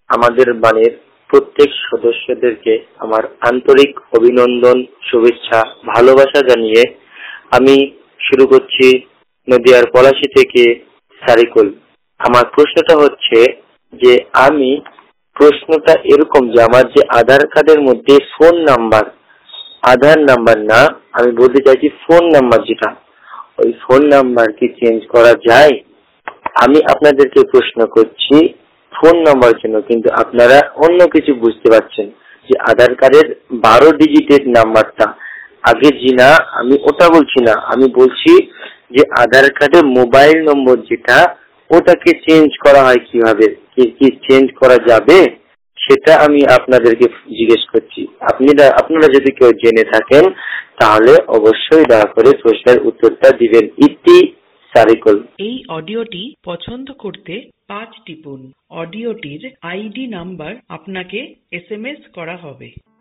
আমাদের বাণীর প্রত্যেক সদস্যদেরকে আমার আন্তরিক অভিনন্দন, শুভেচ্ছা, ভালোবাসা জানিয়ে আমি শুরু করছি নদিয়ার পলাশী থেকে সারিকুল। আমার প্রশ্নটা হচ্ছে যে প্রশ্নটা এরকম যে আমার যে আধার কার্ডের মধ্যে ফোন নাম্বার, আধার নাম্বার না, আমি বলতে চাইছি ফোন নাম্বার যেটা, ওই ফোন নাম্বার কি চেঞ্জ করা যায়? আমি আপনাদেরকে প্রশ্ন করছি ফোন নাম্বার জন্য, কিন্তু আপনারা অন্য কিছু বুঝতে পারছেন যে আধার কার্ডের 12 ডিজিটের নাম্বারটা আগে জি না, আমি ওটা বলছি না, আমি বলছি যে আধার কার্ডের মোবাইল নম্বর যেটা, ওটাকে চেঞ্জ করা হয় কিভাবে, কি চেঞ্জ করা যাবে, সেটা আমি আপনাদেরকে জিজ্ঞেস করছি। আপনারা যদি কেউ জেনে থাকেন তাহলে অবশ্যই দয়া করে প্রশ্নের উত্তরটা দিবেন। ইতি সারিকুল। এই অডিওটি পছন্দ করতে 5 টিপুন। অডিওটির আইডি নাম্বার আপনাকে SMS করা হবে।